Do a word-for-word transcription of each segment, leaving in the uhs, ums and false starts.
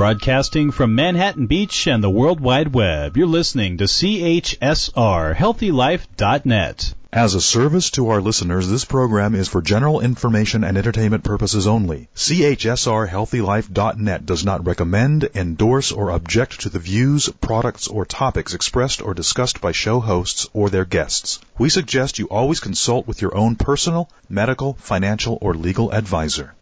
Broadcasting from Manhattan Beach and the World Wide Web, you're listening to C H S R Healthy Life dot net. As a service to our listeners, this program is for general information and entertainment purposes only. C H S R Healthy Life dot net does not recommend, endorse, or object to the views, products, or topics expressed or discussed by show hosts or their guests. We suggest you always consult with your own personal, medical, financial, or legal advisor.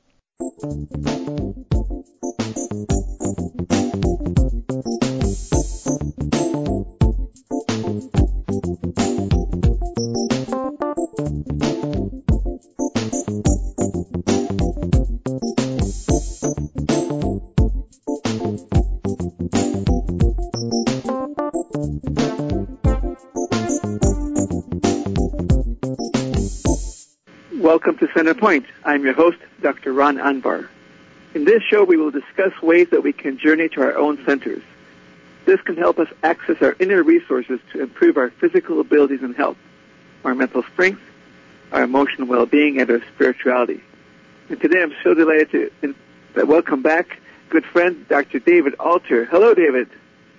Welcome to Center Point. I'm your host, Doctor Ron Anbar. In this show, we will discuss ways that we can journey to our own centers. This can help us access our inner resources to improve our physical abilities and health, our mental strength, our emotional well-being, and our spirituality. And today, I'm so delighted to in, uh, welcome back good friend, Doctor David Alter. Hello, David.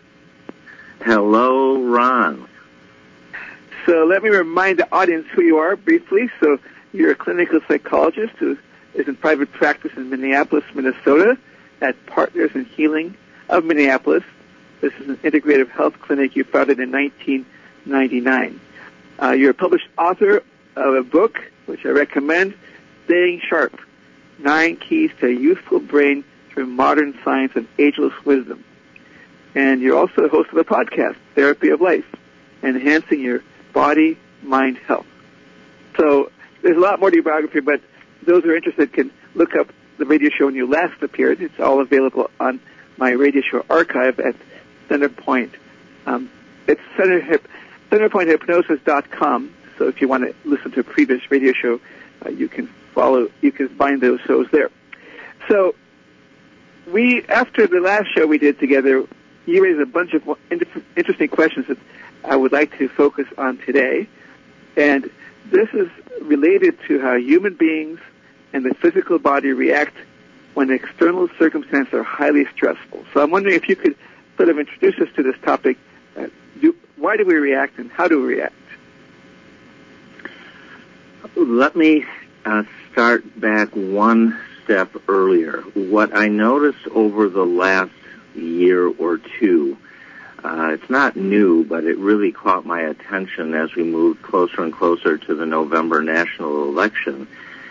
Hello, Ron. So let me remind the audience who you are briefly. So you're a clinical psychologist who is in private practice in Minneapolis, Minnesota at Partners in Healing of Minneapolis. This is an integrative health clinic you founded in nineteen ninety-nine. Uh, you're a published author of a book, which I recommend, Staying Sharp, Nine Keys to a Youthful Brain Through Modern Science and Ageless Wisdom. And you're also the host of a podcast, Therapy of Life, Enhancing Your Body, Mind, Health. So there's a lot more to your biography, but those who are interested can look up the radio show when you last appeared. It's all available on my radio show archive at Centerpoint. Um, it's Center Hip, centerpoint hypnosis dot com. So if you want to listen to a previous radio show, uh, you can follow. You can find those shows there. So we, after the last show we did together, you raised a bunch of interesting questions that I would like to focus on today, and this is related to how human beings and the physical body react when external circumstances are highly stressful. So I'm wondering if you could sort of introduce us to this topic. Uh, do, why do we react and how do we react? Let me uh, start back one step earlier. What I noticed over the last year or two, Uh, it's not new, but it really caught my attention as we moved closer and closer to the November national election,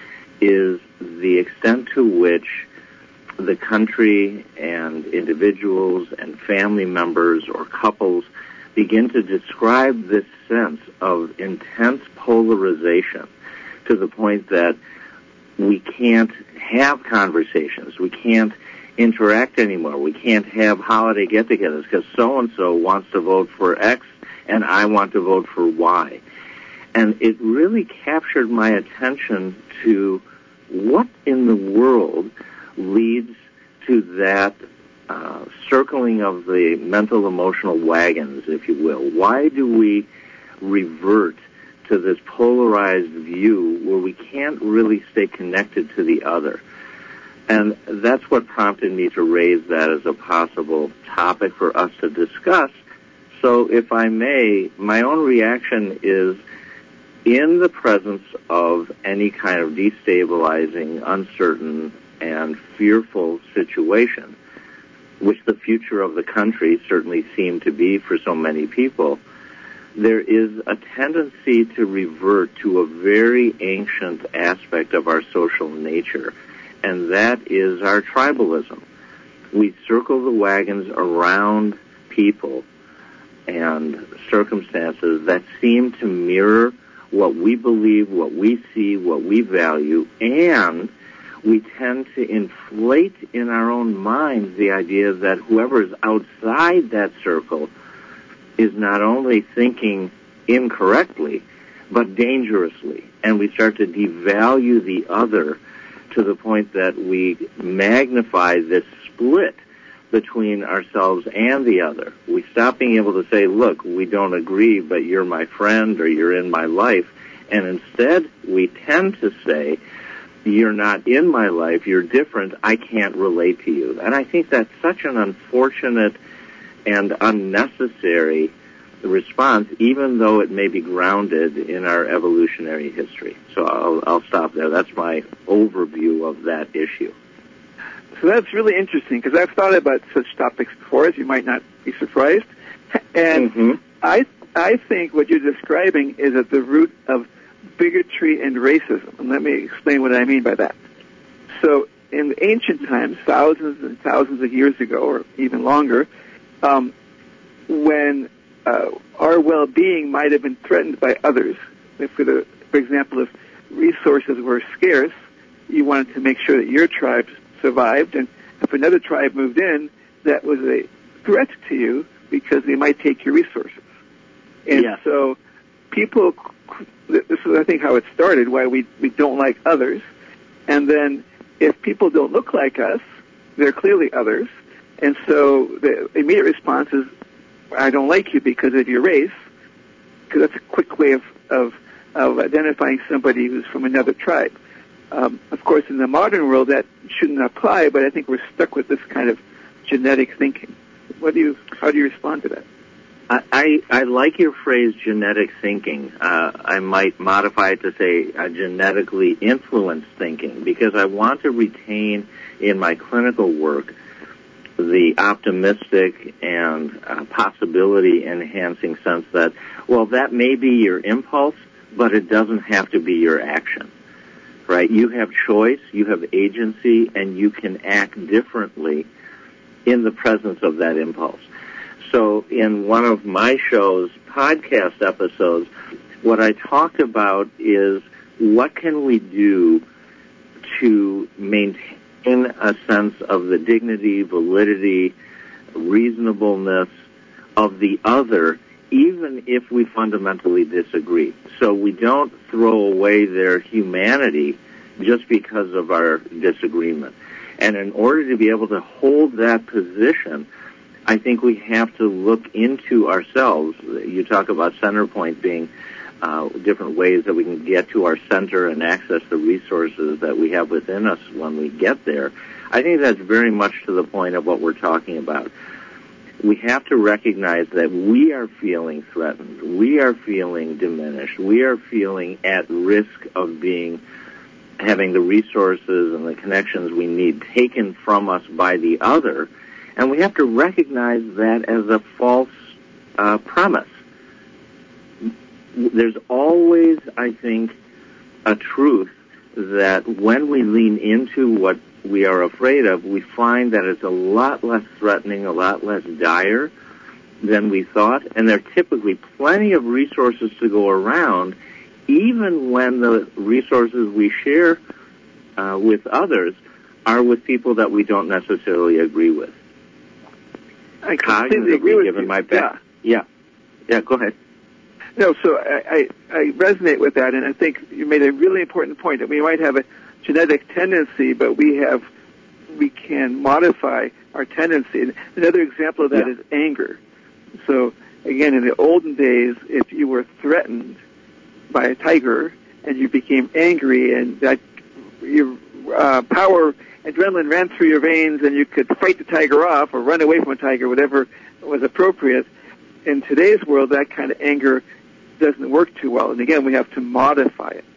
is the extent to which the country and individuals and family members or couples begin to describe this sense of intense polarization to the point that we can't have conversations, we can't interact anymore. We can't have holiday get-togethers because so-and-so wants to vote for X and I want to vote for Y. And it really captured my attention to what in the world leads to that uh, circling of the mental emotional wagons, if you will. Why do we revert to this polarized view where we can't really stay connected to the other? And that's what prompted me to raise that as a possible topic for us to discuss. So if I may, my own reaction is in the presence of any kind of destabilizing, uncertain, and fearful situation, which the future of the country certainly seemed to be for so many people, there is a tendency to revert to a very ancient aspect of our social nature, and that is our tribalism. We circle the wagons around people and circumstances that seem to mirror what we believe, what we see, what we value, and we tend to inflate in our own minds the idea that whoever is outside that circle is not only thinking incorrectly, but dangerously. And we start to devalue the other to the point that we magnify this split between ourselves and the other. We stop being able to say, look, we don't agree, but you're my friend or you're in my life. And instead, we tend to say, you're not in my life, you're different, I can't relate to you. And I think that's such an unfortunate and unnecessary response, even though it may be grounded in our evolutionary history. So I'll, I'll stop there. That's my overview of that issue. So that's really interesting, because I've thought about such topics before, as you might not be surprised. And Mm-hmm. I I think what you're describing is at the root of bigotry and racism. And let me explain what I mean by that. So in ancient times, thousands and thousands of years ago, or even longer, um, when uh, our well-being might have been threatened by others, if for, the, for example, if resources were scarce, you wanted to make sure that your tribe survived, and if another tribe moved in, that was a threat to you because they might take your resources. And Yeah. so people, this is, I think, how it started, why we, we don't like others. And then if people don't look like us, they're clearly others. And so the immediate response is, I don't like you because of your race, because that's a quick way of, of, of identifying somebody who's from another tribe. Um, of course, in the modern world, that shouldn't apply, but I think we're stuck with this kind of genetic thinking. What do you, how do you respond to that? I, I, I like your phrase genetic thinking. Uh, I might modify it to say uh, genetically influenced thinking, because I want to retain in my clinical work the optimistic and uh, possibility-enhancing sense that, well, that may be your impulse, but it doesn't have to be your action, right? You have choice, you have agency, and you can act differently in the presence of that impulse. So in one of my show's podcast episodes, what I talked about is what can we do to maintain a sense of the dignity, validity, reasonableness of the other, even if we fundamentally disagree. So we don't throw away their humanity just because of our disagreement. And in order to be able to hold that position, I think we have to look into ourselves. You talk about center point being uh, different ways that we can get to our center and access the resources that we have within us when we get there. I think that's very much to the point of what we're talking about. We have to recognize that we are feeling threatened. We are feeling diminished. We are feeling at risk of being having the resources and the connections we need taken from us by the other. And we have to recognize that as a false uh, premise. There's always, I think, a truth that when we lean into what we are afraid of, we find that it's a lot less threatening, a lot less dire than we thought, and there are typically plenty of resources to go around, even when the resources we share uh, with others are with people that we don't necessarily agree with. I completely agree with given you. My back. Yeah. yeah, yeah. Go ahead. No, so I, I, I resonate with that, and I think you made a really important point that we might have a genetic tendency, but we have we can modify our tendency. Another example of that Yeah. is anger. So again, in the olden days, if you were threatened by a tiger and you became angry, and that your uh, power, adrenaline ran through your veins, and you could fight the tiger off or run away from a tiger, whatever was appropriate. In today's world, that kind of anger doesn't work too well, and again, we have to modify it.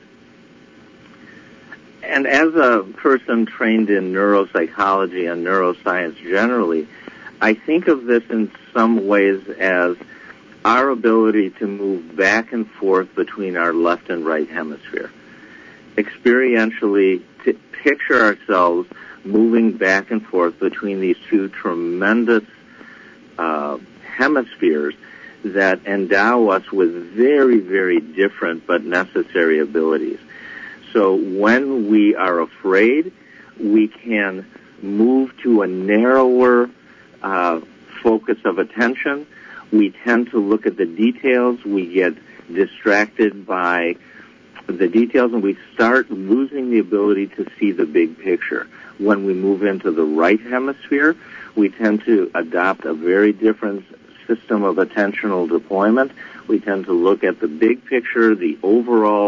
And as a person trained in neuropsychology and neuroscience generally, I think of this in some ways as our ability to move back and forth between our left and right hemisphere. Experientially, to picture ourselves moving back and forth between these two tremendous uh, hemispheres that endow us with very, very different but necessary abilities. So when we are afraid, we can move to a narrower uh, focus of attention. We tend to look at the details. We get distracted by the details, and we start losing the ability to see the big picture. When we move into the right hemisphere, we tend to adopt a very different system of attentional deployment. We tend to look at the big picture, the overall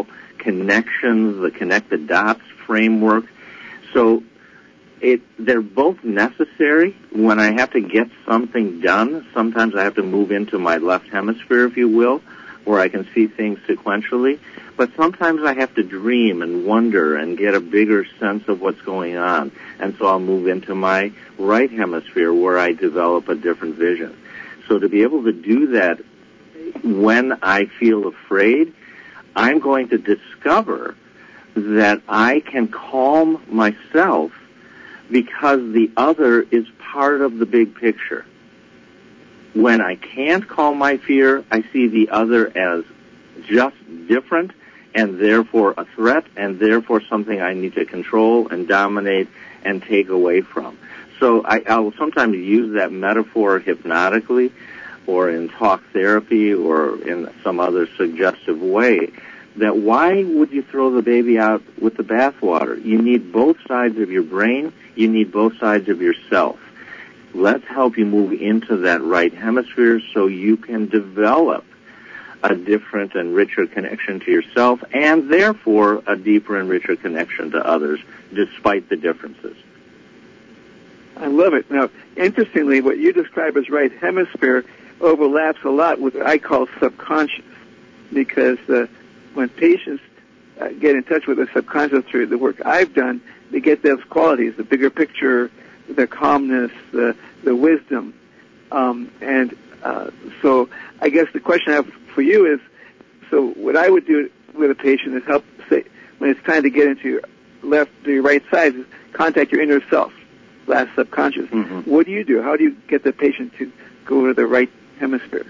connections, the connect the dots framework. So it, they're both necessary. When I have to get something done, sometimes I have to move into my left hemisphere, if you will, where I can see things sequentially. But sometimes I have to dream and wonder and get a bigger sense of what's going on. And so I'll move into my right hemisphere where I develop a different vision. So to be able to do that when I feel afraid, I'm going to discover that I can calm myself because the other is part of the big picture. When I can't calm my fear, I see the other as just different and therefore a threat and therefore something I need to control and dominate and take away from. So I, I'll sometimes use that metaphor hypnotically or in talk therapy or in some other suggestive way, that why would you throw the baby out with the bathwater? You need both sides of your brain. You need both sides of yourself. Let's help you move into that right hemisphere so you can develop a different and richer connection to yourself and therefore a deeper and richer connection to others despite the differences. I love it. Now, interestingly, what you describe as right hemisphere overlaps a lot with what I call subconscious, because uh, when patients uh, get in touch with the subconscious through the work I've done, they get those qualities, the bigger picture, the calmness, the, the wisdom. Um, and uh, so I guess the question I have for you is, so what I would do with a patient is help, say, when it's time to get into your left or your right side, is contact your inner self, last subconscious. Mm-hmm. What do you do? How do you get the patient to go to the right hemisphere?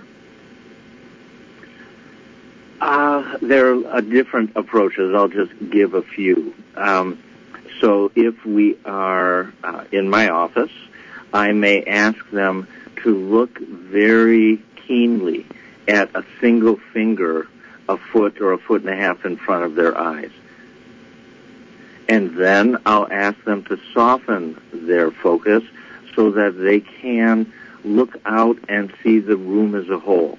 Uh, there are uh, different approaches. I'll just give a few. Um, so if we are uh, in my office, I may ask them to look very keenly at a single finger, a foot or a foot and a half in front of their eyes. And then I'll ask them to soften their focus so that they can look out and see the room as a whole.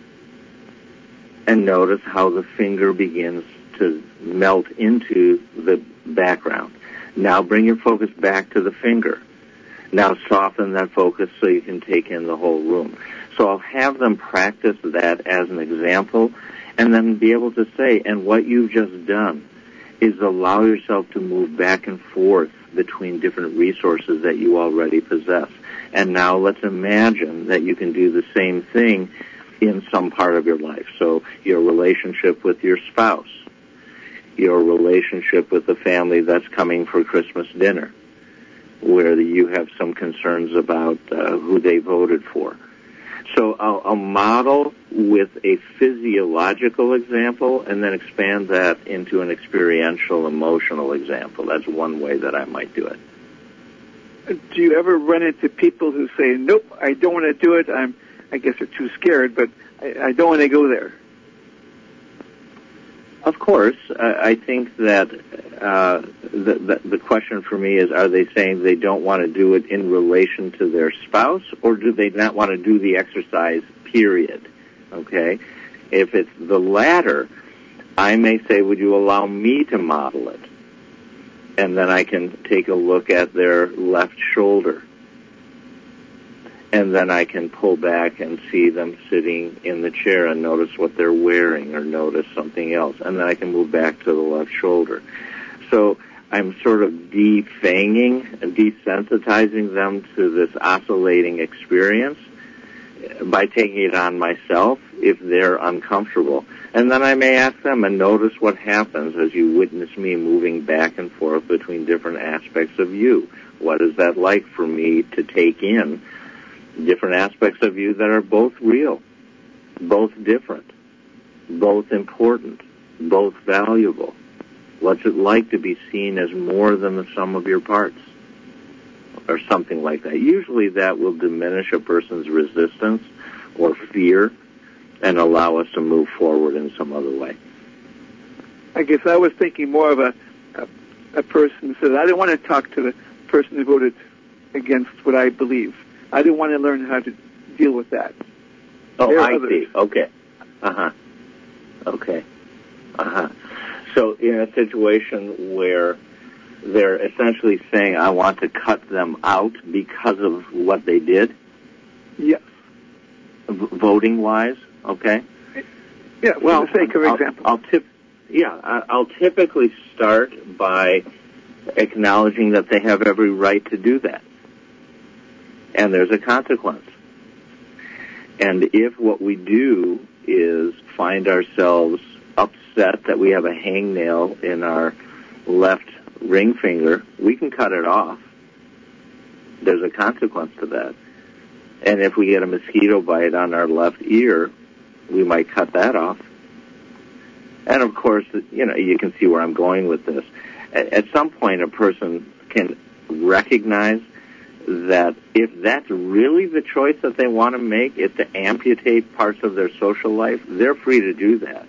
And notice how the finger begins to melt into the background. Now bring your focus back to the finger. Now soften that focus so you can take in the whole room. So I'll have them practice that as an example and then be able to say, and what you've just done is allow yourself to move back and forth between different resources that you already possess. And now let's imagine that you can do the same thing in some part of your life. So your relationship with your spouse, your relationship with the family that's coming for Christmas dinner, where you have some concerns about uh, who they voted for. So I'll, I'll model with a physiological example and then expand that into an experiential, emotional example. That's one way that I might do it. Do you ever run into people who say, nope, I don't want to do it, I'm I guess they're too scared, but I, I don't want to go there? Of course. I, I think that uh, the, the, the question for me is, are they saying they don't want to do it in relation to their spouse, or do they not want to do the exercise, period? Okay? If it's the latter, I may say, would you allow me to model it? And then I can take a look at their left shoulder. And then I can pull back and see them sitting in the chair and notice what they're wearing or notice something else. And then I can move back to the left shoulder. So I'm sort of defanging and desensitizing them to this oscillating experience by taking it on myself if they're uncomfortable. And then I may ask them, and notice what happens as you witness me moving back and forth between different aspects of you. What is that like for me to take in different aspects of you that are both real, both different, both important, both valuable? What's it like to be seen as more than the sum of your parts? Or something like that. Usually that will diminish a person's resistance or fear and allow us to move forward in some other way. I guess I was thinking more of a, a, a person who said, I didn't want to talk to the person who voted against what I believe. I didn't want to learn how to deal with that. Oh, I see. Okay. Uh-huh. Okay. Uh-huh. So in a situation where they're essentially saying, I want to cut them out because of what they did? Yes. V- voting-wise, okay? Yeah, for well, the sake of I'll, example. I'll tip, yeah, I- I'll typically start by acknowledging that they have every right to do that. And there's a consequence. And if what we do is find ourselves upset that we have a hangnail in our left ring finger, we can cut it off. There's a consequence to that. And if we get a mosquito bite on our left ear, we might cut that off. And of course, you know, you can see where I'm going with this. At some point, a person can recognize that if that's really the choice that they want to make, is to amputate parts of their social life, they're free to do that.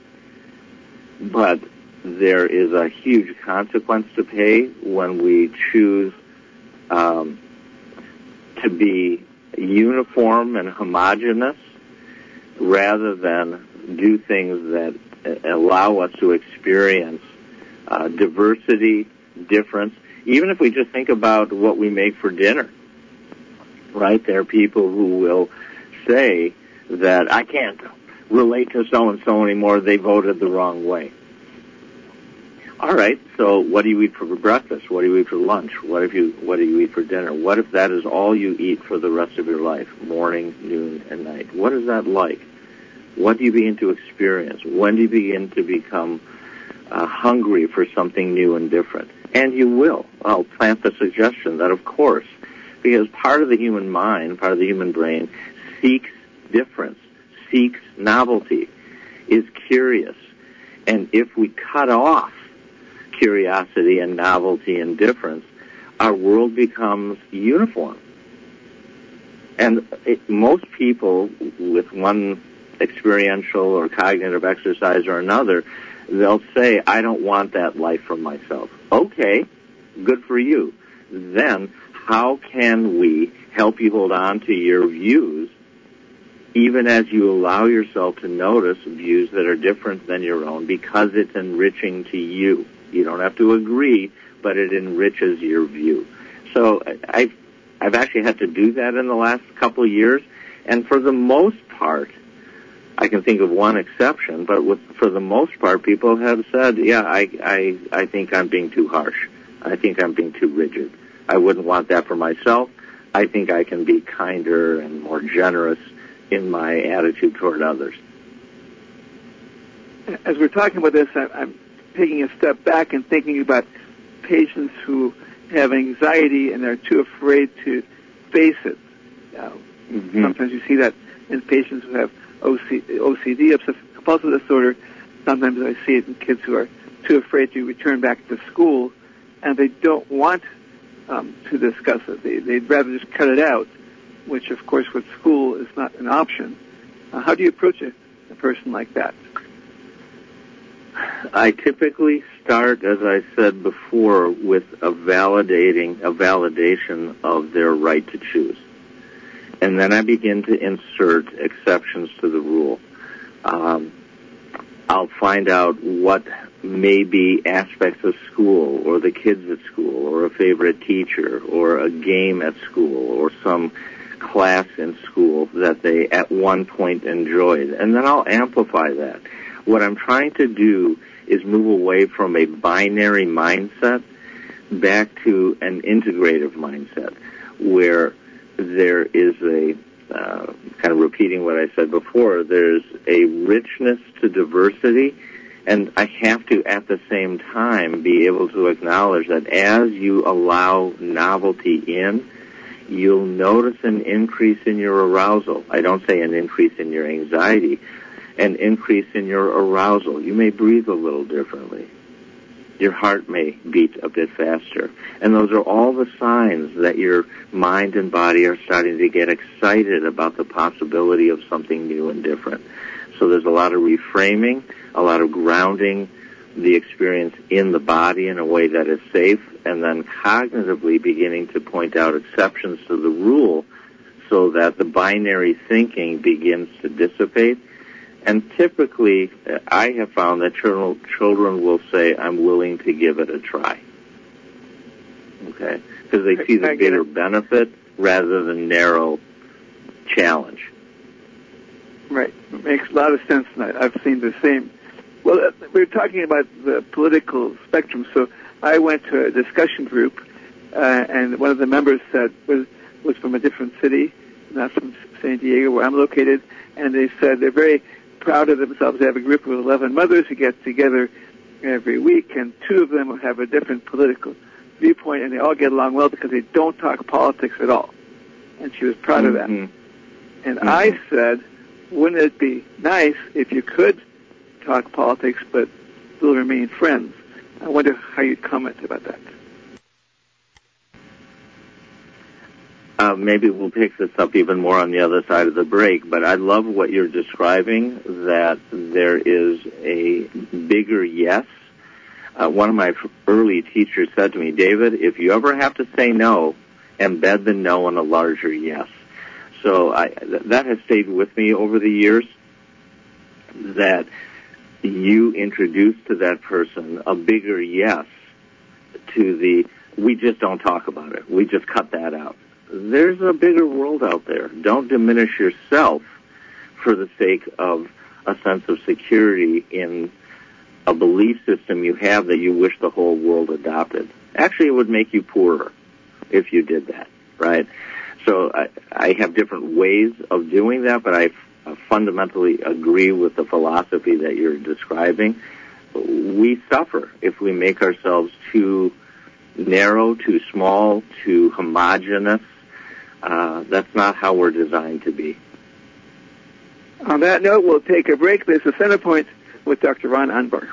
But there is a huge consequence to pay when we choose um, to be uniform and homogeneous rather than do things that allow us to experience uh, diversity, difference. Even if we just think about what we make for dinner, right? There are people who will say that I can't relate to so-and-so anymore, they voted the wrong way. All right, so what do you eat for breakfast? What do you eat for lunch? What if you what do you eat for dinner? What if that is all you eat for the rest of your life, morning, noon, and night? What is that like? What do you begin to experience? When do you begin to become uh, hungry for something new and different? And you will. I'll plant the suggestion that, of course, because part of the human mind, part of the human brain, seeks difference, seeks novelty, is curious. And if we cut off curiosity and novelty and difference, our world becomes uniform. And it, most people, with one experiential or cognitive exercise or another, they'll say, I don't want that life for myself. Okay, good for you. Then how can we help you hold on to your views even as you allow yourself to notice views that are different than your own because it's enriching to you? You don't have to agree, but it enriches your view. So I've, I've actually had to do that in the last couple of years, and for the most part, I can think of one exception, but with, for the most part, people have said, yeah, I, I, I think I'm being too harsh. I think I'm being too rigid. I wouldn't want that for myself. I think I can be kinder and more generous in my attitude toward others. As we're talking about this, I'm taking a step back and thinking about patients who have anxiety and are too afraid to face it. Uh, mm-hmm. Sometimes you see that in patients who have O C D, obsessive compulsive disorder. Sometimes I see it in kids who are too afraid to return back to school, and they don't want um, to discuss it. They, they'd rather just cut it out, which, of course, with school is not an option. Uh, how do you approach a, a person like that? I typically start, as I said before, with a validating, a validation of their right to choose. And then I begin to insert exceptions to the rule. Um, I'll find out what may be aspects of school or the kids at school or a favorite teacher or a game at school or some class in school that they at one point enjoyed. And then I'll amplify that. What I'm trying to do is move away from a binary mindset back to an integrative mindset where there is a, uh, kind of repeating what I said before, there's a richness to diversity, and I have to at the same time be able to acknowledge that as you allow novelty in, you'll notice an increase in your arousal. I don't say an increase in your anxiety, an increase in your arousal. You may breathe a little differently. Your heart may beat a bit faster. And those are all the signs that your mind and body are starting to get excited about the possibility of something new and different. So there's a lot of reframing, a lot of grounding the experience in the body in a way that is safe, and then cognitively beginning to point out exceptions to the rule so that the binary thinking begins to dissipate And typically, uh, I have found that children, children will say, I'm willing to give it a try. Okay? Because they see the bigger benefit rather than narrow challenge. Right. It makes a lot of sense, and I, I've seen the same. Well, uh, we were talking about the political spectrum, so I went to a discussion group, uh, and one of the members said was was from a different city, not from San Diego, where I'm located, and they said they're very proud of themselves. They have a group of eleven mothers who get together every week, and two of them have a different political viewpoint, and they all get along well because they don't talk politics at all. And she was proud mm-hmm. of that. And mm-hmm. I said, wouldn't it be nice if you could talk politics but still remain friends? I wonder how you'd comment about that. Uh, maybe we'll pick this up even more on the other side of the break, but I love what you're describing, that there is a bigger yes. Uh, one of my early teachers said to me, David, if you ever have to say no, embed the no in a larger yes. So I, that has stayed with me over the years, that you introduce to that person a bigger yes to the, we just don't talk about it. We just cut that out. There's a bigger world out there. Don't diminish yourself for the sake of a sense of security in a belief system you have that you wish the whole world adopted. Actually, it would make you poorer if you did that, right? So I, I have different ways of doing that, but I fundamentally agree with the philosophy that you're describing. We suffer if we make ourselves too narrow, too small, too homogeneous. Uh, that's not how we're designed to be. On that note, we'll take a break. This is Center Point with Doctor Ron Anbar.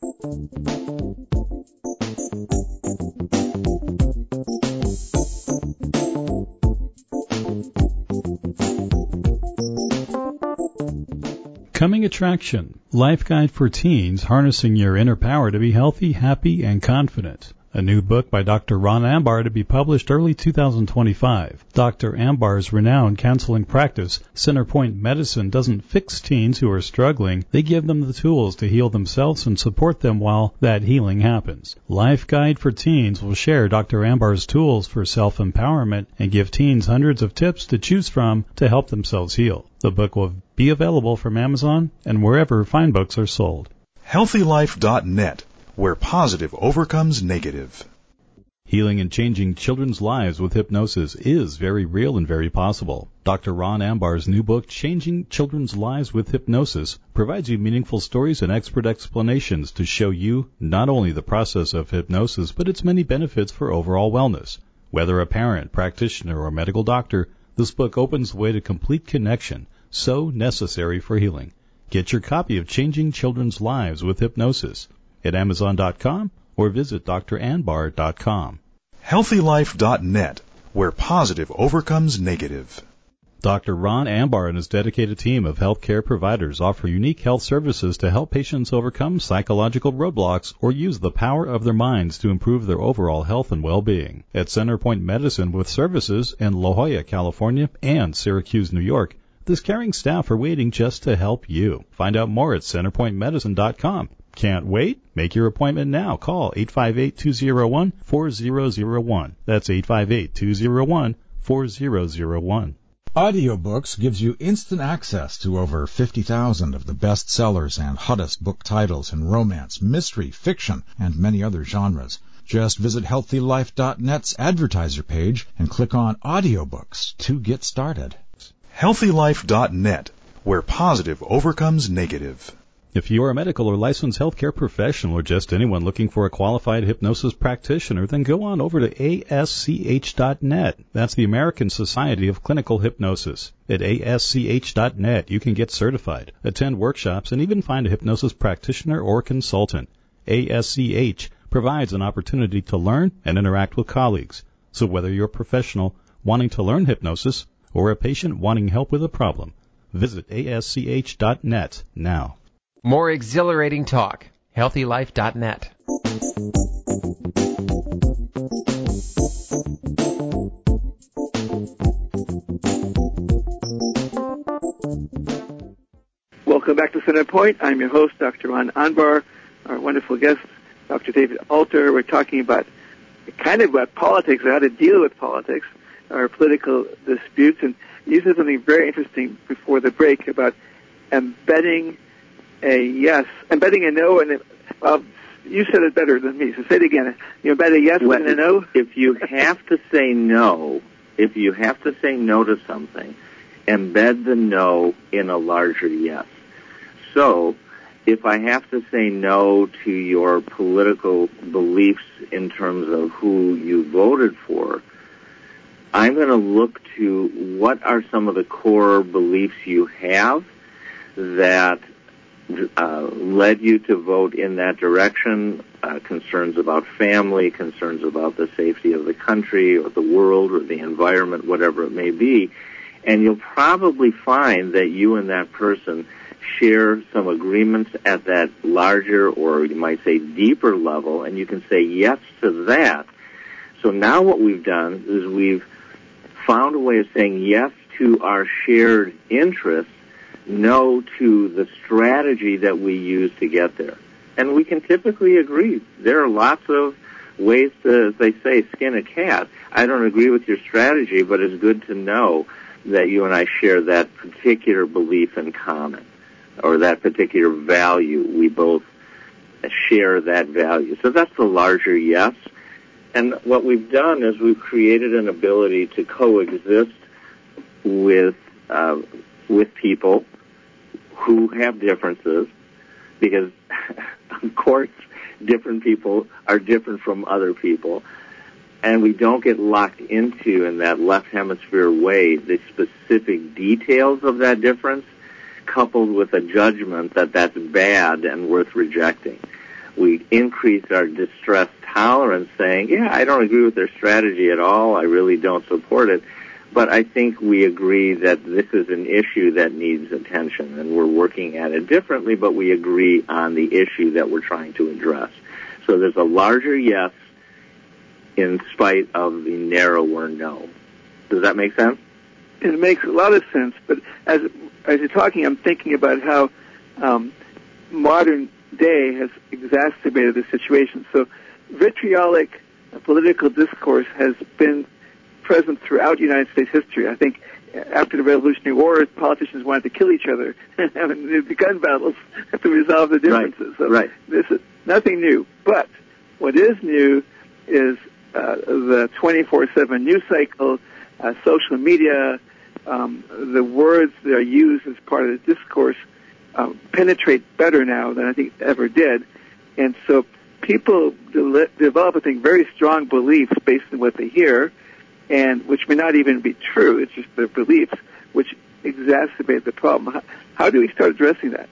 Coming attraction, Life Guide for Teens, Harnessing Your Inner Power to be Healthy, Happy, and Confident. A new book by Doctor Ron Anbar to be published early two thousand twenty-five. Doctor Anbar's renowned counseling practice, Centerpoint Medicine, doesn't fix teens who are struggling. They give them the tools to heal themselves and support them while that healing happens. Life Guide for Teens will share Doctor Anbar's tools for self-empowerment and give teens hundreds of tips to choose from to help themselves heal. The book will be available from Amazon and wherever fine books are sold. healthy life dot net, where positive overcomes negative. Healing and changing children's lives with hypnosis is very real and very possible. Doctor Ron Anbar's new book, Changing Children's Lives with Hypnosis, provides you meaningful stories and expert explanations to show you not only the process of hypnosis, but its many benefits for overall wellness. Whether a parent, practitioner, or medical doctor, this book opens the way to complete connection, so necessary for healing. Get your copy of Changing Children's Lives with Hypnosis at amazon dot com or visit d r anbar dot com. healthy life dot net, where positive overcomes negative. Doctor Ron Anbar and his dedicated team of healthcare providers offer unique health services to help patients overcome psychological roadblocks or use the power of their minds to improve their overall health and well-being. At Centerpoint Medicine with services in La Jolla, California and Syracuse, New York, this caring staff are waiting just to help you. Find out more at centerpoint medicine dot com. Can't wait? Make your appointment now. Call eight five eight, two oh one, four oh oh one. That's eight five eight, two oh one, four oh oh one. Audiobooks gives you instant access to over fifty thousand of the best sellers and hottest book titles in romance, mystery, fiction, and many other genres. Just visit healthy life dot net's advertiser page and click on Audiobooks to get started. healthy life dot net, where positive overcomes negative. If you are a medical or licensed healthcare professional or just anyone looking for a qualified hypnosis practitioner, then go on over to A S C H dot net. That's the American Society of Clinical Hypnosis. At A S C H dot net, you can get certified, attend workshops, and even find a hypnosis practitioner or consultant. A S C H provides an opportunity to learn and interact with colleagues. So whether you're a professional wanting to learn hypnosis or a patient wanting help with a problem, visit A S C H dot net now. More exhilarating talk. healthy life dot net. Welcome back to Center Point. I'm your host, Doctor Ron Anbar. Our wonderful guest, Doctor David Alter. We're talking about kind of about politics, or how to deal with politics, or political disputes. And you said something very interesting before the break about embedding a yes, embedding a no, and well, you said it better than me. So say it again. You embed a yes well, and a no. If you have to say no, if you have to say no to something, embed the no in a larger yes. So, if I have to say no to your political beliefs in terms of who you voted for, I'm going to look to what are some of the core beliefs you have that uh, led you to vote in that direction, uh, concerns about family, concerns about the safety of the country or the world or the environment, whatever it may be, and you'll probably find that you and that person share some agreements at that larger, or you might say deeper level, and you can say yes to that. So now what we've done is we've found a way of saying yes to our shared interests, no to the strategy that we use to get there. And we can typically agree. There are lots of ways to, as they say, skin a cat. I don't agree with your strategy, but it's good to know that you and I share that particular belief in common, or that particular value. We both share that value. So that's the larger yes. And what we've done is we've created an ability to coexist with uh, with people who have differences, because, of course, different people are different from other people. And we don't get locked into, in that left hemisphere way, the specific details of that difference, coupled with a judgment that that's bad and worth rejecting. We increase our distress tolerance, saying, yeah, I don't agree with their strategy at all, I really don't support it, but I think we agree that this is an issue that needs attention, and we're working at it differently, but we agree on the issue that we're trying to address. So there's a larger yes in spite of the narrower no. Does that make sense? It makes a lot of sense, but as as you're talking, I'm thinking about how um, modern day has exacerbated the situation. So vitriolic uh, political discourse has been present throughout United States history. I think after the Revolutionary War, politicians wanted to kill each other, and the gun battles to resolve the differences. Right. So right. This is nothing new. But what is new is uh, the twenty-four seven news cycle, uh, social media, um, the words that are used as part of the discourse um, penetrate better now than I think ever did. And so people de- develop, I think, very strong beliefs based on what they hear, and which may not even be true. It's just their beliefs, which exacerbate the problem. How, how do we start addressing that?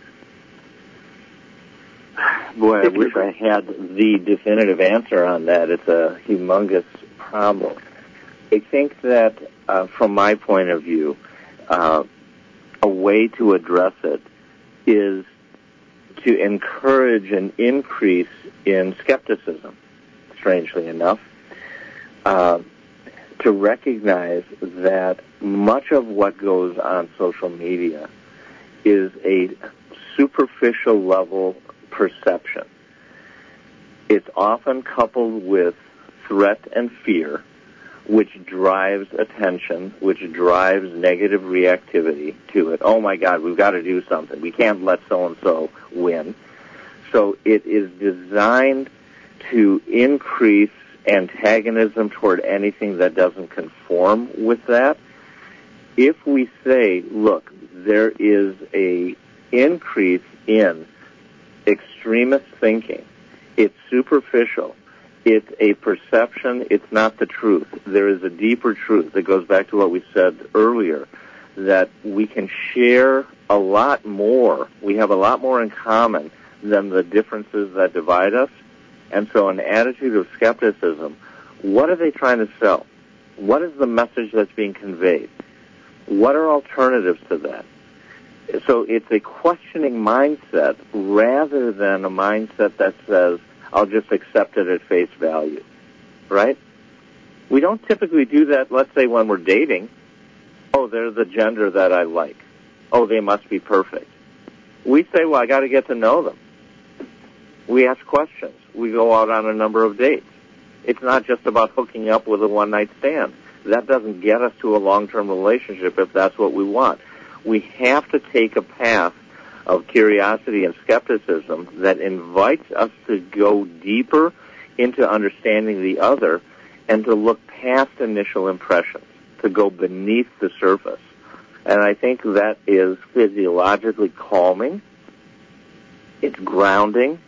Boy, I wish I had the definitive answer on that. It's a humongous problem. I think that, uh, from my point of view, uh, a way to address it is to encourage an increase in skepticism, strangely enough, uh, to recognize that much of what goes on social media is a superficial level perception. It's often coupled with threat and fear, which drives attention, which drives negative reactivity to it. Oh my God, we've got to do something. We can't let so-and-so win. So it is designed to increase antagonism toward anything that doesn't conform with that. If we say, look, there is a increase in extremist thinking, it's superficial, it's a perception, it's not the truth. There is a deeper truth that goes back to what we said earlier, that we can share a lot more, we have a lot more in common than the differences that divide us. And so an attitude of skepticism, what are they trying to sell? What is the message that's being conveyed? What are alternatives to that? So it's a questioning mindset rather than a mindset that says, I'll just accept it at face value, right? We don't typically do that, let's say, when we're dating. Oh, they're the gender that I like. Oh, they must be perfect. We say, well, I got to get to know them. We ask questions. We go out on a number of dates. It's not just about hooking up with a one-night stand. That doesn't get us to a long-term relationship if that's what we want. We have to take a path of curiosity and skepticism that invites us to go deeper into understanding the other and to look past initial impressions, to go beneath the surface. And I think that is physiologically calming. It's grounding.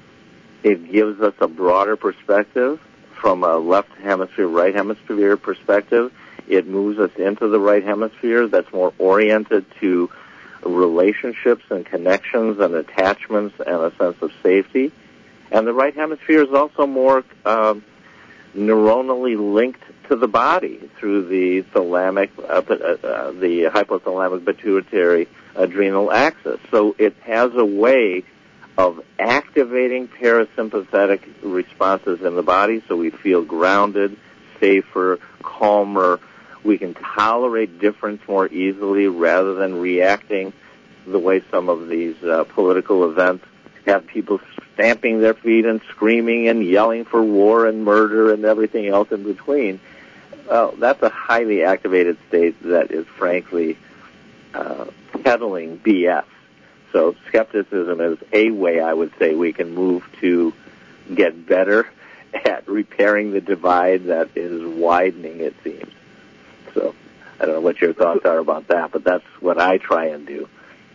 It gives us a broader perspective from a left hemisphere, right hemisphere perspective. It moves us into the right hemisphere that's more oriented to relationships and connections and attachments and a sense of safety. And the right hemisphere is also more um, neuronally linked to the body through the thalamic, uh, uh, the hypothalamic pituitary adrenal axis. So it has a way of activating parasympathetic responses in the body so we feel grounded, safer, calmer. We can tolerate difference more easily rather than reacting the way some of these uh, political events have people stamping their feet and screaming and yelling for war and murder and everything else in between. Well, that's a highly activated state that is frankly uh, peddling B S. So skepticism is a way I would say we can move to get better at repairing the divide that is widening, it seems. So I don't know what your thoughts are about that, but that's what I try and do.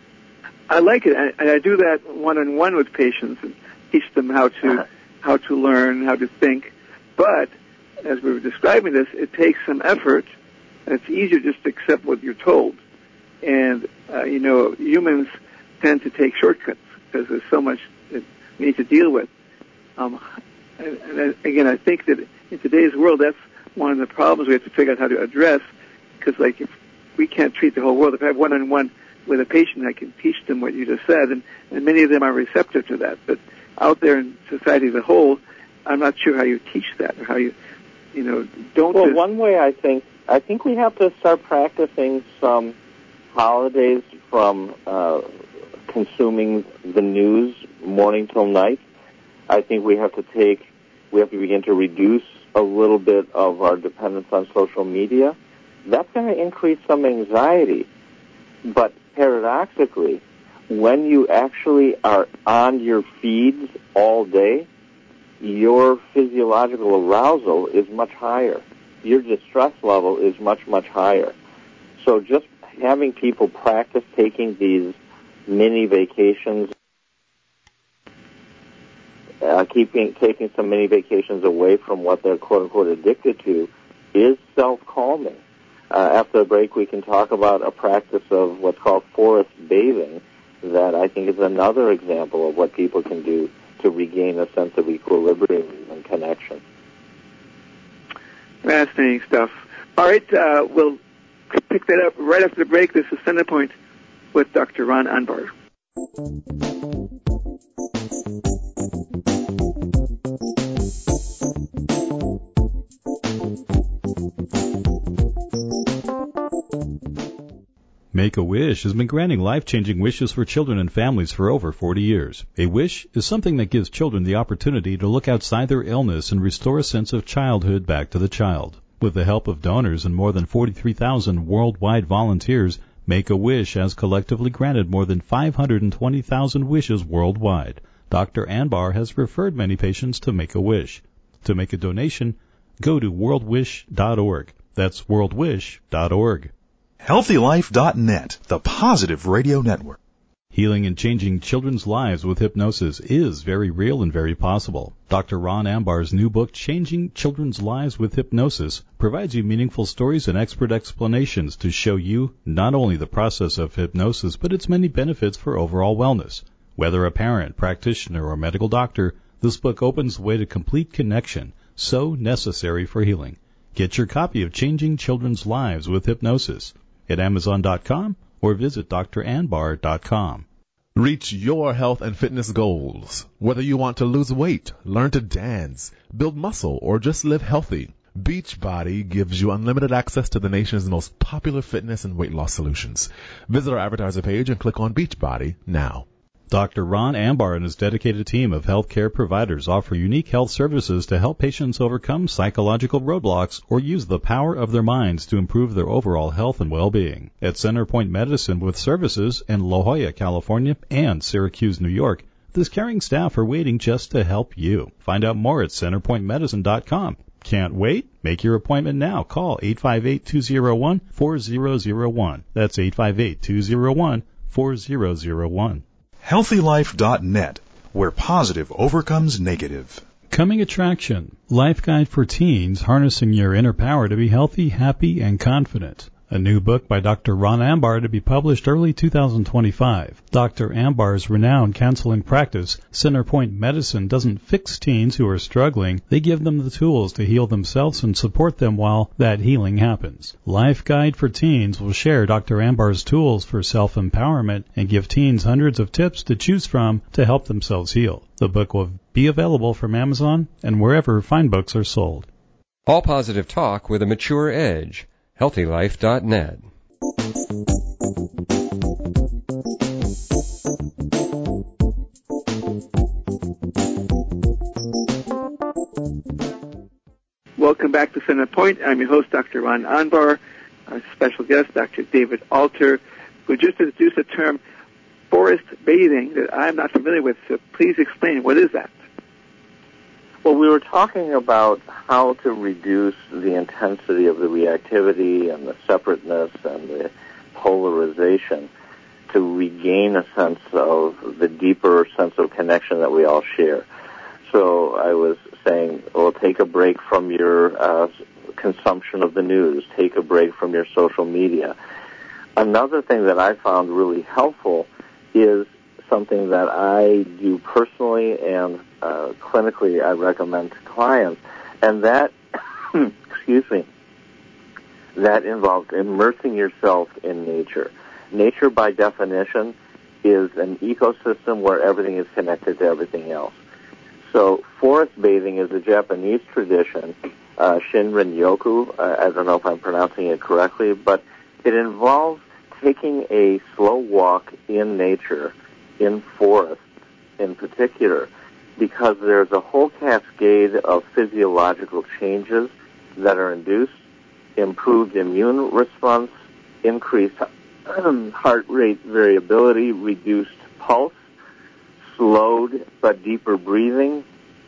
I like it, and I do that one-on-one with patients and teach them how to how to learn, how to think. But as we were describing this, it takes some effort, and it's easier just to accept what you're told. And, uh, you know, humans tend to take shortcuts because there's so much that we need to deal with. Um, and, and again, I think that in today's world, that's one of the problems we have to figure out how to address, because, like, if we can't treat the whole world, if I have one-on-one with a patient, I can teach them what you just said, and, and many of them are receptive to that. But out there in society as a whole, I'm not sure how you teach that or how you, you know, don't. Well, just... one way I think I think we have to start practicing some holidays from uh, consuming the news morning till night. I think we have to take we have to begin to reduce a little bit of our dependence on social media. That's going to increase some anxiety, but paradoxically, when you actually are on your feeds all day, your physiological arousal is much higher. Your distress level is much, much higher. So just having people practice taking these mini vacations, uh, keeping taking some mini vacations away from what they're quote-unquote addicted to is self-calming. Uh, after the break, we can talk about a practice of what's called forest bathing that I think is another example of what people can do to regain a sense of equilibrium and connection. Fascinating stuff. All right, uh, we'll pick that up right after the break. This is Centerpoint with Doctor Ron Anbar. Make-A-Wish has been granting life-changing wishes for children and families for over forty years. A wish is something that gives children the opportunity to look outside their illness and restore a sense of childhood back to the child. With the help of donors and more than forty-three thousand worldwide volunteers, Make-A-Wish has collectively granted more than five hundred twenty thousand wishes worldwide. Doctor Anbar has referred many patients to Make-A-Wish. To make a donation, go to world wish dot org. That's world wish dot org. healthy life dot net, the positive radio network. Healing and changing children's lives with hypnosis is very real and very possible. Doctor Ron Anbar's new book, Changing Children's Lives with Hypnosis, provides you meaningful stories and expert explanations to show you not only the process of hypnosis, but its many benefits for overall wellness. Whether a parent, practitioner, or medical doctor, this book opens the way to complete connection, so necessary for healing. Get your copy of Changing Children's Lives with Hypnosis at amazon dot com or visit d r anbar dot com. Reach your health and fitness goals. Whether you want to lose weight, learn to dance, build muscle, or just live healthy, Beachbody gives you unlimited access to the nation's most popular fitness and weight loss solutions. Visit our advertiser page and click on Beachbody now. Doctor Ron Ambar and his dedicated team of healthcare providers offer unique health services to help patients overcome psychological roadblocks or use the power of their minds to improve their overall health and well-being. At CenterPoint Medicine with services in La Jolla, California and Syracuse, New York, this caring staff are waiting just to help you. Find out more at center point medicine dot com. Can't wait? Make your appointment now. Call eight five eight, two oh one, four oh oh one. That's eight five eight, two oh one, four oh oh one. healthy life dot net, where positive overcomes negative. Coming attraction, Life Guide for Teens, Harnessing Your Inner Power to be Healthy, Happy, and Confident. A new book by Doctor Ron Ambar to be published early two thousand twenty-five. Doctor Ambar's renowned counseling practice, CenterPoint Medicine, doesn't fix teens who are struggling. They give them the tools to heal themselves and support them while that healing happens. Life Guide for Teens will share Doctor Ambar's tools for self-empowerment and give teens hundreds of tips to choose from to help themselves heal. The book will be available from Amazon and wherever fine books are sold. All positive talk with a mature edge. healthy life dot net. Welcome back to Center Point. I'm your host, Doctor Ron Ambar. Our special guest, Doctor David Alter, who just introduced the term forest bathing that I'm not familiar with. So please explain, what is that? Well, we were talking about how to reduce the intensity of the reactivity and the separateness and the polarization to regain a sense of the deeper sense of connection that we all share. So I was saying, well, take a break from your uh, consumption of the news. Take a break from your social media. Another thing that I found really helpful is something that I do personally and uh, clinically I recommend to clients, and that, excuse me, that involves immersing yourself in nature. Nature, by definition, is an ecosystem where everything is connected to everything else. So forest bathing is a Japanese tradition, uh, Shinrin-yoku, uh, I don't know if I'm pronouncing it correctly, but it involves taking a slow walk in nature, in forests in particular, because there's a whole cascade of physiological changes that are induced: improved immune response, increased heart rate variability, reduced pulse, slowed but deeper breathing.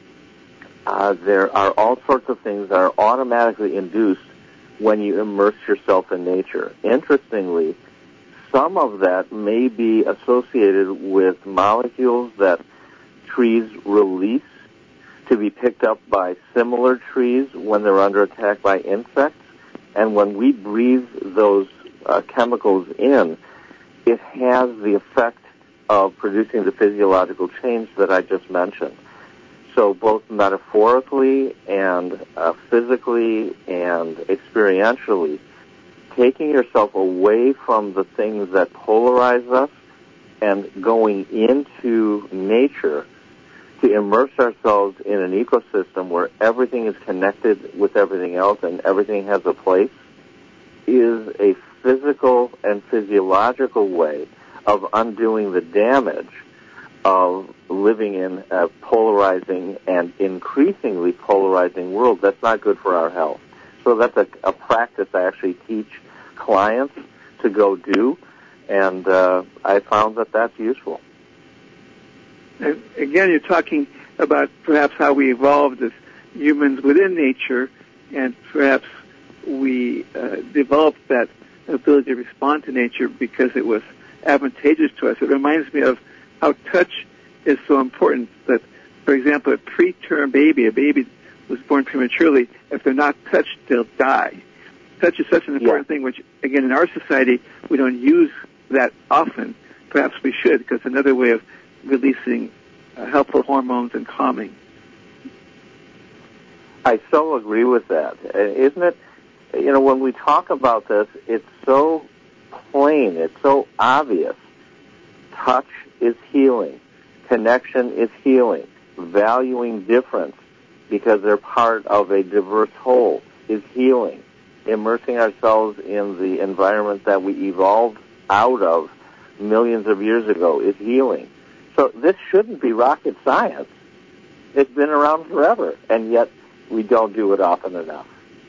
Uh, there are all sorts of things that are automatically induced when you immerse yourself in nature. Interestingly, some of that may be associated with molecules that trees release to be picked up by similar trees when they're under attack by insects. And when we breathe those uh, chemicals in, it has the effect of producing the physiological change that I just mentioned. So both metaphorically and uh, physically and experientially, taking yourself away from the things that polarize us and going into nature to immerse ourselves in an ecosystem where everything is connected with everything else and everything has a place is a physical and physiological way of undoing the damage of living in a polarizing and increasingly polarizing world. That's not good for our health. So that's a, a practice I actually teach clients to go do, and uh, I found that that's useful. And again, you're talking about perhaps how we evolved as humans within nature, and perhaps we uh, developed that ability to respond to nature because it was advantageous to us. It reminds me of how touch is so important that, for example, a preterm baby, a baby who's born prematurely, if they're not touched, they'll die. Touch is such an important yeah. thing, which, again, in our society, we don't use that often. Perhaps we should, because it's another way of releasing uh, helpful hormones and calming. I so agree with that. Uh, isn't it, you know, when we talk about this, it's so plain, it's so obvious. Touch is healing. Connection is healing. Valuing difference because they're part of a diverse whole is healing. Immersing ourselves in the environment that we evolved out of millions of years ago is healing. So this shouldn't be rocket science. It's been around forever, and yet we don't do it often enough.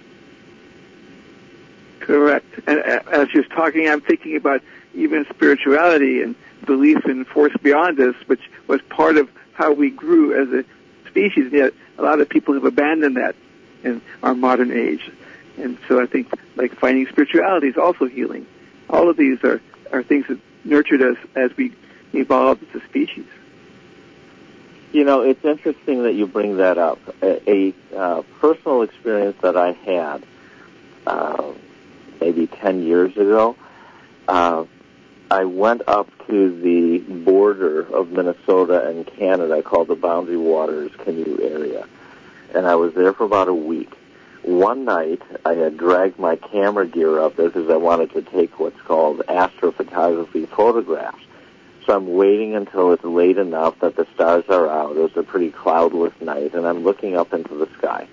Correct. And as you're talking, I'm thinking about even spirituality and belief in force beyond us, which was part of how we grew as a species. Yet a lot of people have abandoned that in our modern age. And so I think, like, finding spirituality is also healing. All of these are, are things that nurtured us as we evolved as a species. You know, it's interesting that you bring that up. A, a uh, personal experience that I had uh, maybe ten years ago, uh, I went up to the border of Minnesota and Canada called the Boundary Waters Canoe Area. And I was there for about a week. One night, I had dragged my camera gear up there because I wanted to take what's called astrophotography photographs. So I'm waiting until it's late enough that the stars are out. It was a pretty cloudless night, and I'm looking up into the sky.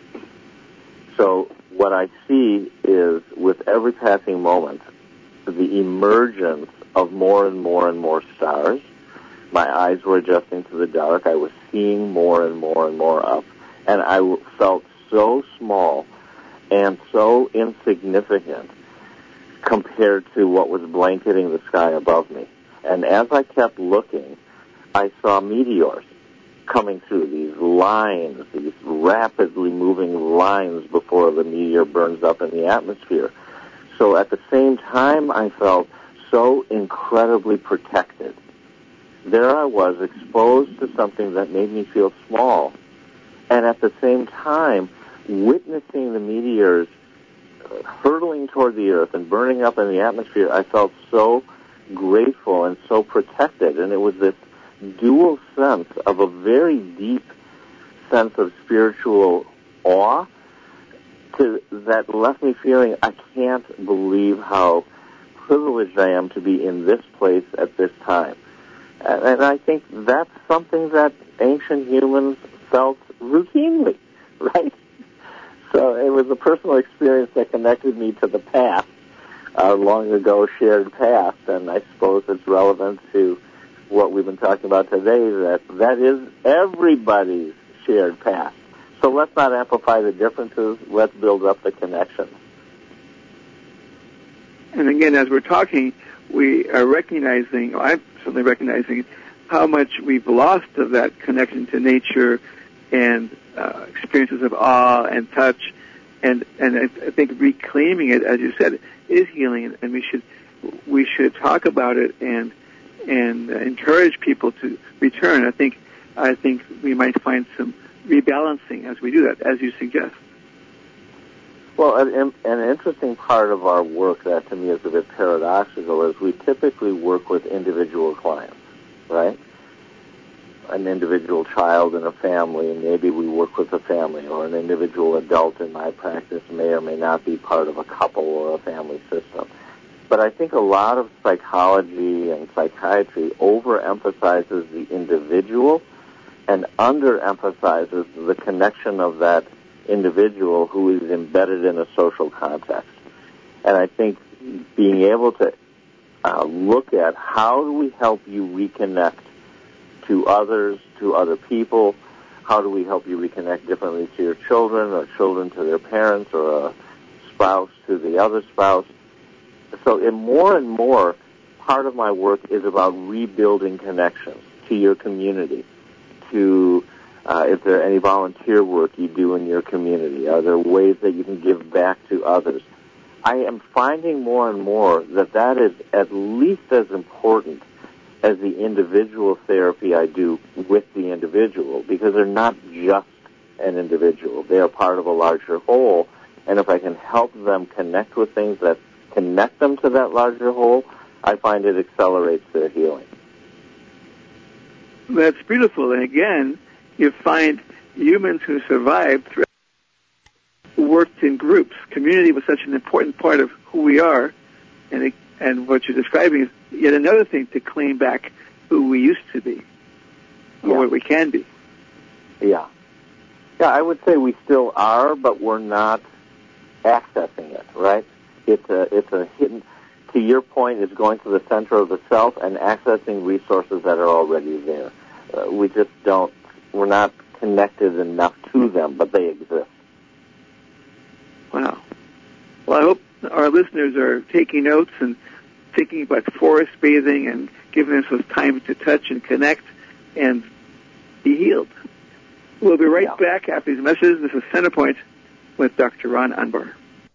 So what I see is, with every passing moment, the emergence of more and more and more stars. My eyes were adjusting to the dark. I was seeing more and more and more up, and I felt so small and so insignificant compared to what was blanketing the sky above me. And as I kept looking, I saw meteors coming through, these lines, these rapidly moving lines before the meteor burns up in the atmosphere. So at the same time, I felt so incredibly protected. There I was, exposed to something that made me feel small, and at the same time, witnessing the meteors hurtling toward the earth and burning up in the atmosphere, I felt so grateful and so protected. And it was this dual sense of a very deep sense of spiritual awe to, that left me feeling I can't believe how privileged I am to be in this place at this time. And, and I think that's something that ancient humans felt routinely, right? So it was a personal experience that connected me to the past, our long ago shared past, and I suppose it's relevant to what we've been talking about today, that that is everybody's shared past. So let's not amplify the differences, let's build up the connections. And again, as we're talking, we are recognizing, well, I'm certainly recognizing, how much we've lost of that connection to nature and uh, experiences of awe and touch, and and I, I think reclaiming it, as you said, is healing, and we should we should talk about it and and uh, encourage people to return. I think I think we might find some rebalancing as we do that, as you suggest. Well, an, an interesting part of our work that to me is a bit paradoxical is we typically work with individual clients, right? An individual child in a family, and maybe we work with a family, or an individual adult in my practice may or may not be part of a couple or a family system. But I think a lot of psychology and psychiatry overemphasizes the individual and underemphasizes the connection of that individual who is embedded in a social context. And I think being able to uh, look at how do we help you reconnect to others, to other people, how do we help you reconnect differently to your children, or children to their parents, or a spouse to the other spouse. So in more and more, part of my work is about rebuilding connections to your community, to Uh, is there any volunteer work you do in your community? Are there ways that you can give back to others? I am finding more and more that that is at least as important as the individual therapy I do with the individual, because they're not just an individual. They are part of a larger whole, and if I can help them connect with things that connect them to that larger whole, I find it accelerates their healing. That's beautiful. And again, you find humans who survived worked in groups. Community was such an important part of who we are, and it, and what you're describing is yet another thing to claim back who we used to be, or yeah. what we can be. Yeah. Yeah, I would say we still are, but we're not accessing it, right? It's a, it's a hidden, to your point, it's going to the center of the self and accessing resources that are already there. uh, we just don't, we're not connected enough to them, but they exist. Wow. Well, I hope our listeners are taking notes and thinking about forest bathing and giving themselves time to touch and connect and be healed. We'll be right yeah. back after these messages. This is Centerpoint with Doctor Ron Anbar.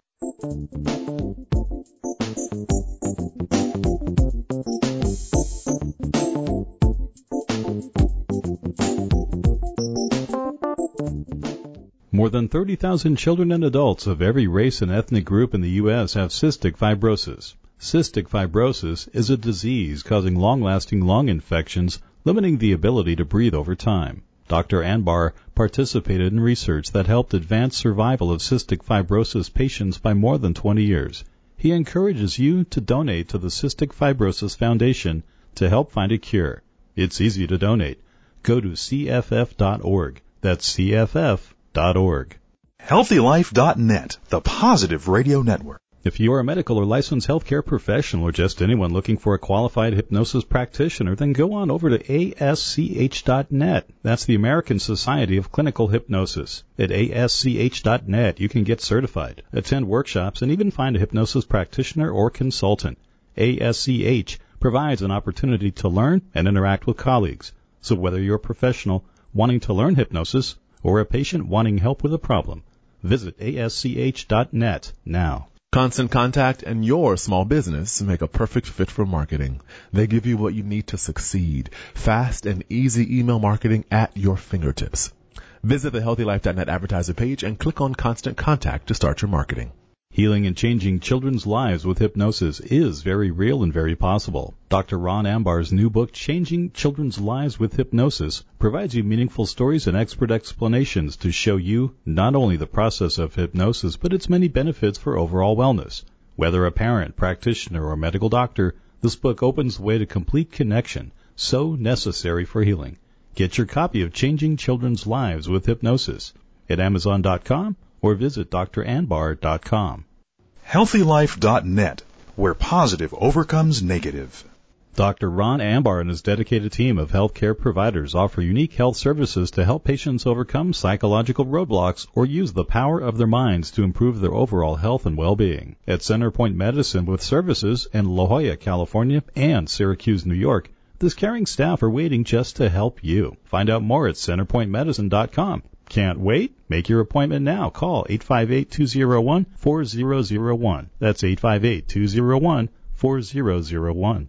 More than thirty thousand children and adults of every race and ethnic group in the U S have cystic fibrosis. Cystic fibrosis is a disease causing long-lasting lung infections, limiting the ability to breathe over time. Doctor Anbar participated in research that helped advance survival of cystic fibrosis patients by more than twenty years. He encourages you to donate to the Cystic Fibrosis Foundation to help find a cure. It's easy to donate. Go to C F F dot org. That's C F F dot org. Healthy Life dot net, the positive radio network. If you are a medical or licensed healthcare professional or just anyone looking for a qualified hypnosis practitioner, then go on over to A S C H dot net. That's the American Society of Clinical Hypnosis. At A S C H dot net, you can get certified, attend workshops, and even find a hypnosis practitioner or consultant. A S C H provides an opportunity to learn and interact with colleagues. So whether you're a professional wanting to learn hypnosis or a patient wanting help with a problem, visit A S C H dot net now. Constant Contact and your small business make a perfect fit for marketing. They give you what you need to succeed. Fast and easy email marketing at your fingertips. Visit the Healthy Life dot net advertiser page and click on Constant Contact to start your marketing. Healing and changing children's lives with hypnosis is very real and very possible. Doctor Ron Anbar's new book, Changing Children's Lives with Hypnosis, provides you meaningful stories and expert explanations to show you not only the process of hypnosis, but its many benefits for overall wellness. Whether a parent, practitioner, or medical doctor, this book opens the way to complete connection, so necessary for healing. Get your copy of Changing Children's Lives with Hypnosis at Amazon dot com or visit D R Anbar dot com. Healthy Life dot net, where positive overcomes negative. Doctor Ron Anbar and his dedicated team of healthcare providers offer unique health services to help patients overcome psychological roadblocks or use the power of their minds to improve their overall health and well-being. At Centerpoint Medicine with services in La Jolla, California and Syracuse, New York, this caring staff are waiting just to help you. Find out more at Centerpoint Medicine dot com. Can't wait? Make your appointment now. Call eight five eight, two oh one, four oh oh one. That's eight five eight, two oh one, four oh oh one.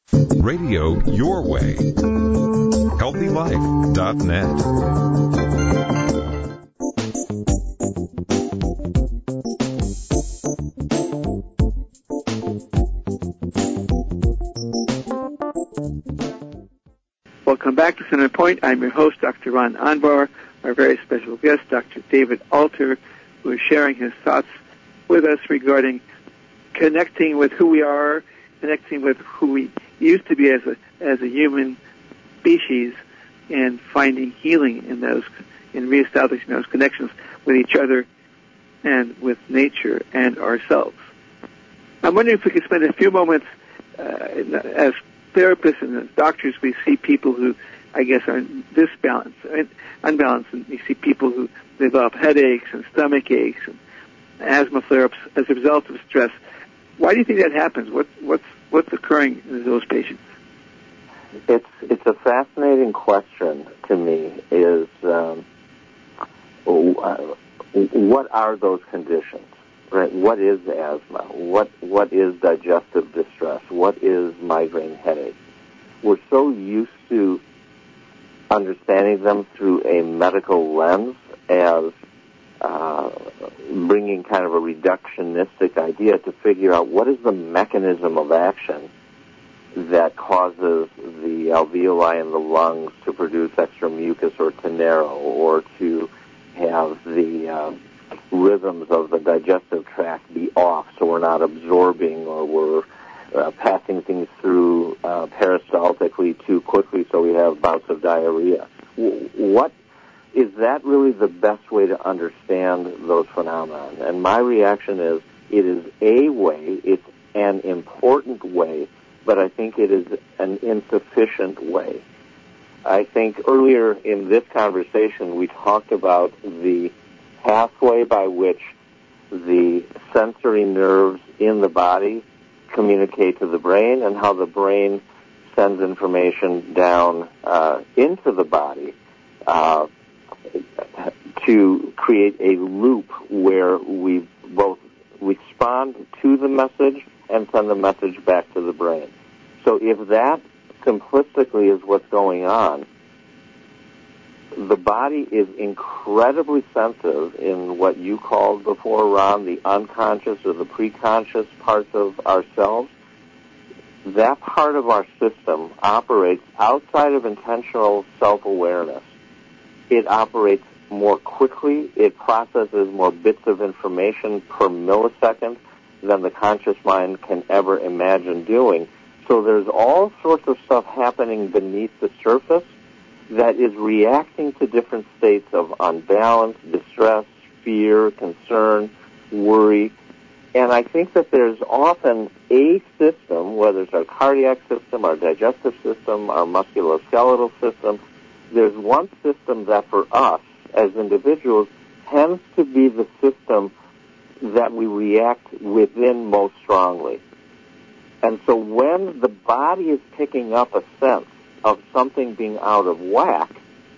Radio your way. Healthy Life dot net. Welcome back to Center Point. I'm your host, Doctor Ron Anbar. Our very special guest, Doctor David Alter, who is sharing his thoughts with us regarding connecting with who we are, connecting with who we used to be as a as a human species, and finding healing in those, in reestablishing those connections with each other and with nature and ourselves. I'm wondering if we could spend a few moments uh, as therapists and as doctors. We see people who, I guess, are disbalanced, unbalanced, and we see people who develop headaches and stomach aches and asthma flare-ups as a result of stress. Why do you think that happens? What, what's what's occurring in those patients? It's it's a fascinating question to me. Is um, what are those conditions? Right? What is asthma? What what is digestive distress? What is migraine headache? We're so used to understanding them through a medical lens as uh, bringing kind of a reductionistic idea to figure out what is the mechanism of action that causes the alveoli in the lungs to produce extra mucus or to narrow, or to have the uh, rhythms of the digestive tract be off so we're not absorbing, or we're uh, passing things through uh, peristaltically too quickly so we have bouts of diarrhea. What is that really the best way to understand those phenomena? And my reaction is it is a way, it's an important way, but I think it is an insufficient way. I think earlier in this conversation we talked about the pathway by which the sensory nerves in the body communicate to the brain and how the brain sends information down uh, into the body uh, to create a loop where we both respond to the message and send the message back to the brain. So if that simplistically is what's going on, the body is incredibly sensitive in what you called before, Ron, the unconscious or the preconscious parts of ourselves. That part of our system operates outside of intentional self-awareness. It operates more quickly. It processes more bits of information per millisecond than the conscious mind can ever imagine doing. So there's all sorts of stuff happening beneath the surface that is reacting to different states of unbalance, distress, fear, concern, worry. And I think that there's often a system, whether it's our cardiac system, our digestive system, our musculoskeletal system, there's one system that for us as individuals tends to be the system that we react within most strongly. And so when the body is picking up a sense of something being out of whack,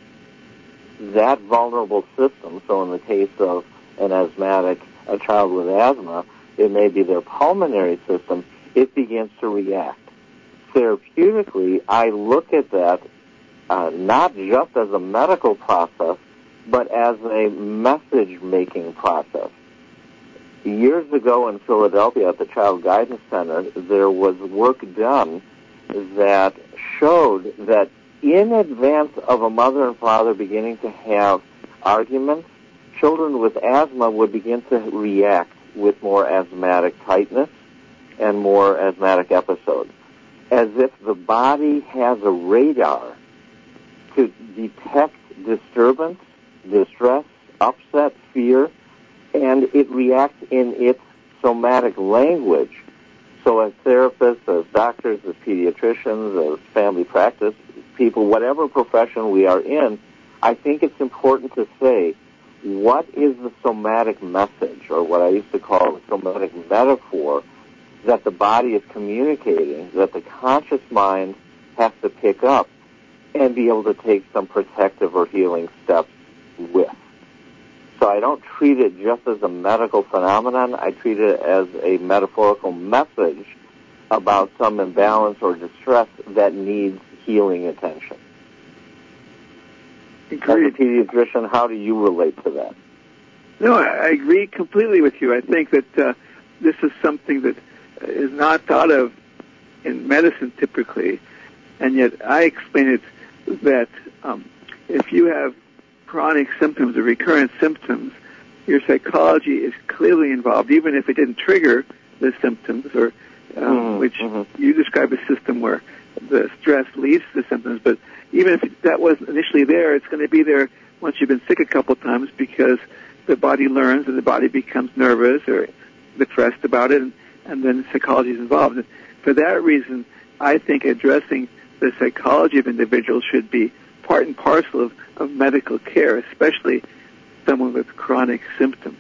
that vulnerable system, so in the case of an asthmatic, a child with asthma, it may be their pulmonary system, it begins to react. Therapeutically, I look at that uh, not just as a medical process, but as a message-making process. Years ago in Philadelphia at the Child Guidance Center, there was work done that showed that in advance of a mother and father beginning to have arguments, children with asthma would begin to react with more asthmatic tightness and more asthmatic episodes, as if the body has a radar to detect disturbance, distress, upset, fear, and it reacts in its somatic language. So as therapists, as doctors, as pediatricians, as family practice people, whatever profession we are in, I think it's important to say, what is the somatic message, or what I used to call the somatic metaphor, that the body is communicating, that the conscious mind has to pick up and be able to take some protective or healing steps with. So I don't treat it just as a medical phenomenon. I treat it as a metaphorical message about some imbalance or distress that needs healing attention. Agreed. As a pediatrician, how do you relate to that? No, I agree completely with you. I think that uh, this is something that is not thought of in medicine typically, and yet I explain it that um, if you have chronic symptoms or recurrent symptoms, your psychology is clearly involved, even if it didn't trigger the symptoms, or um, mm-hmm. which mm-hmm. you describe a system where the stress leads to the symptoms. But even if that wasn't initially there, it's going to be there once you've been sick a couple times, because the body learns and the body becomes nervous or depressed about it, and, and then psychology is involved. And for that reason, I think addressing the psychology of individuals should be part and parcel of, of medical care, especially someone with chronic symptoms.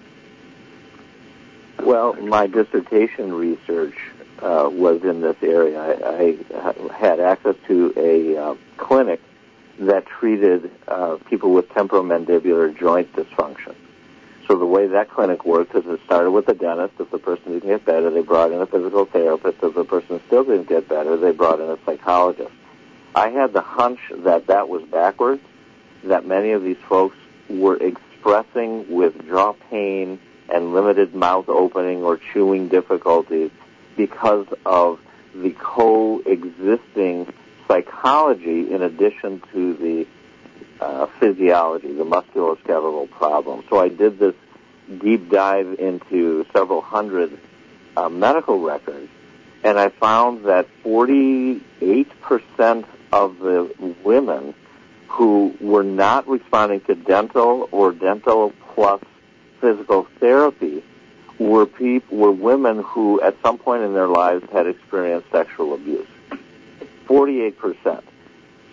Well, my dissertation research uh, was in this area. I, I had access to a uh, clinic that treated uh, people with temporomandibular joint dysfunction. So the way that clinic worked is it started with the dentist. If the person didn't get better, they brought in a physical therapist. If the person still didn't get better, they brought in a psychologist. I had the hunch that that was backwards, that many of these folks were expressing with jaw pain and limited mouth opening or chewing difficulties because of the coexisting psychology in addition to the uh, physiology, the musculoskeletal problem. So I did this deep dive into several hundred uh, medical records, and I found that forty-eight percent of the women who were not responding to dental or dental plus physical therapy were people, were women who at some point in their lives had experienced sexual abuse. forty-eight percent.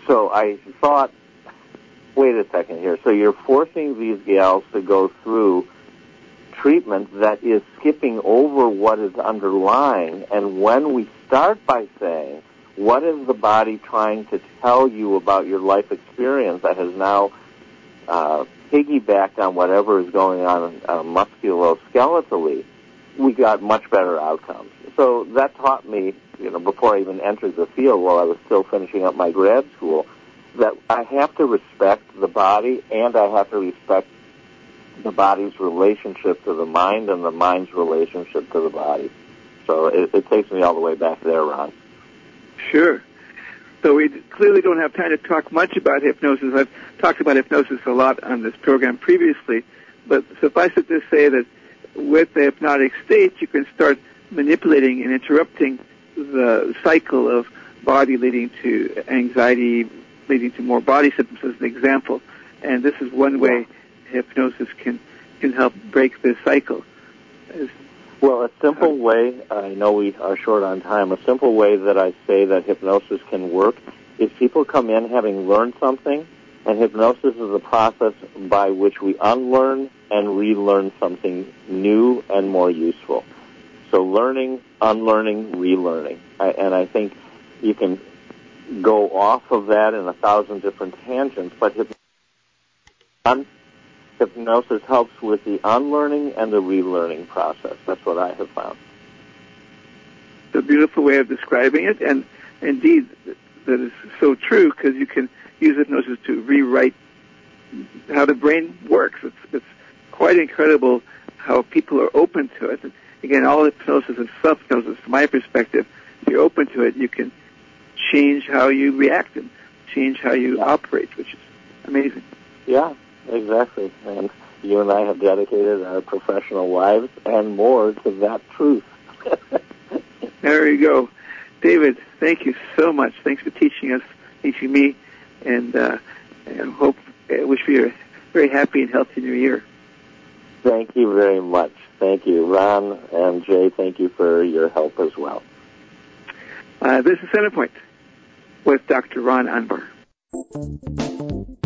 so I thought, wait a second here. So you're forcing these gals to go through treatment that is skipping over what is underlying. And when we start by saying, what is the body trying to tell you about your life experience that has now uh, piggybacked on whatever is going on uh, musculoskeletally, we got much better outcomes. So that taught me, you know, before I even entered the field, while I was still finishing up my grad school, that I have to respect the body, and I have to respect the body's relationship to the mind and the mind's relationship to the body. So it, it takes me all the way back there, Ron. Sure. So we clearly don't have time to talk much about hypnosis. I've talked about hypnosis a lot on this program previously, but suffice it to say that with the hypnotic state, you can start manipulating and interrupting the cycle of body leading to anxiety, leading to more body symptoms, as an example. And this is one way hypnosis can, can help break this cycle. As Well, a simple way, I know we are short on time, a simple way that I say that hypnosis can work is people come in having learned something, and hypnosis is a process by which we unlearn and relearn something new and more useful. So learning, unlearning, relearning. I, and I think you can go off of that in a thousand different tangents, but hypnosis Hypnosis helps with the unlearning and the relearning process. That's what I have found. It's a beautiful way of describing it, and indeed, that is so true, because you can use hypnosis to rewrite how the brain works. It's, it's quite incredible how people are open to it. And again, all hypnosis is self-hypnosis. From my perspective, if you're open to it, you can change how you react and change how you operate, which is amazing. Yeah. Exactly. And you and I have dedicated our professional lives and more to that truth. There you go. David, thank you so much. Thanks for teaching us, teaching me, and uh, I hope, I wish you a very happy and healthy new year. Thank you very much. Thank you. Ron and Jay, thank you for your help as well. Uh, this is Centerpoint with Doctor Ron Anbar.